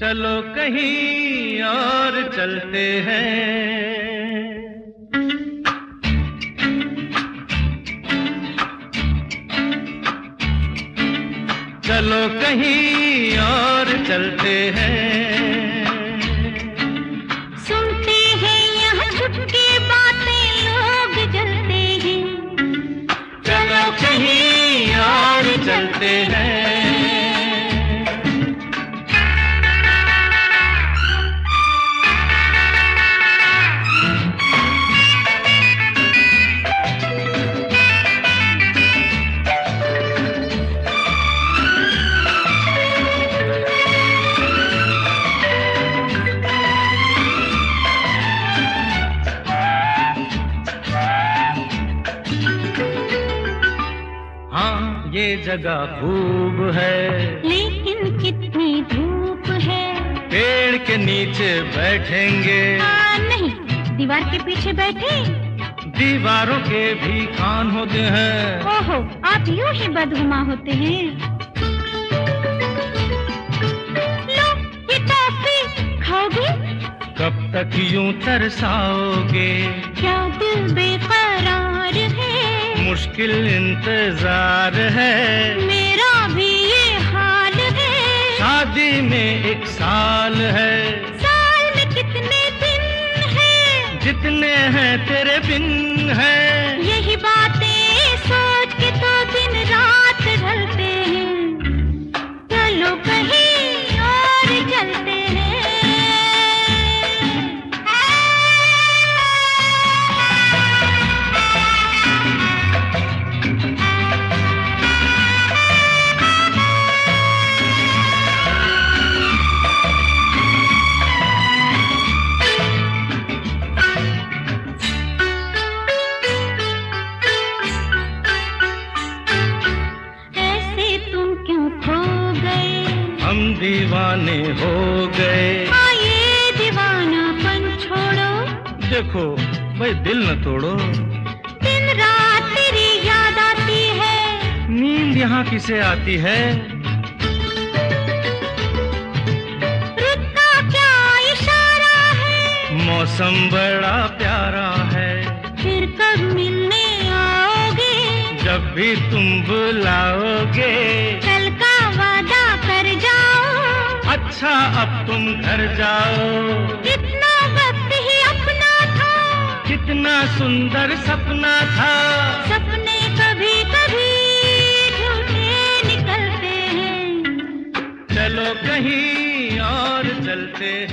चलो कहीं और चलते हैं। चलो कहीं और चलते हैं। सुनते हैं यहाँ छुपके बातें लोग जलते हैं। चलो कहीं और चलते हैं। हाँ ये जगह खूब है, लेकिन कितनी धूप है। पेड़ के नीचे बैठेंगे। नहीं, दीवार के पीछे बैठे। दीवारों के भी कान होते हैं। ओहो, आप यूं ही बदहुमा होते हैं। लो ये टॉफी खाओगे? कब तक यूं तरसाओगे? क्या दिल बेकरार है? मुश्किल इंतजार है। मेरा भी ये हाल है। शादी में 1 साल है। साल में कितने दिन हैं? जितने हैं तेरे बिन है। यही बातें सोच के तो दिन रात ढलते हैं। चलो कहीं और चलते हैं। हम दीवाने हो गए। ये दीवानापन छोड़ो। देखो भाई दिल न तोड़ो। दिन रात तेरी याद आती है। नींद यहाँ किसे आती है? रुत का क्या इशारा है? मौसम बड़ा प्यारा है। फिर कब मिलने आओगे? जब भी तुम बुलाओगे। कल का वादा कर जाओ। अच्छा अब तुम घर जाओ। इतना वक्त ही अपना था। कितना सुंदर सपना था। सपने कभी कभी झूठे निकलते हैं। चलो कहीं और चलते हैं।